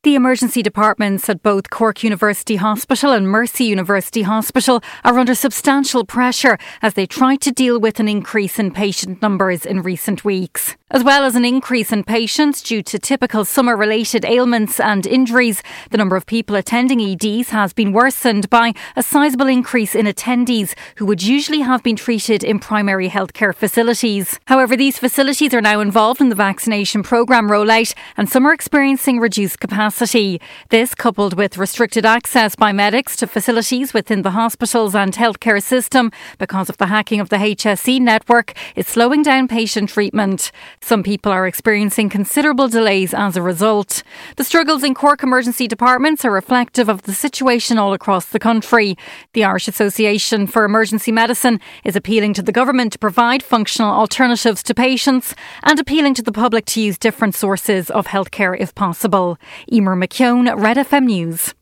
The emergency departments at both Cork University Hospital and Mercy University Hospital are under substantial pressure as they try to deal with an increase in patient numbers in recent weeks. As well as an increase in patients due to typical summer-related ailments and injuries, the number of people attending EDs has been worsened by a sizable increase in attendees who would usually have been treated in primary healthcare facilities. However, these facilities are now involved in the vaccination programme rollout and some are experiencing reduced capacity. This, coupled with restricted access by medics to facilities within the hospitals and healthcare system because of the hacking of the HSE network, is slowing down patient treatment. Some people are experiencing considerable delays as a result. The struggles in Cork emergency departments are reflective of the situation all across the country. The Irish Association for Emergency Medicine is appealing to the government to provide functional alternatives to patients and appealing to the public to use different sources of healthcare if possible. Emer McKeown, Red FM News.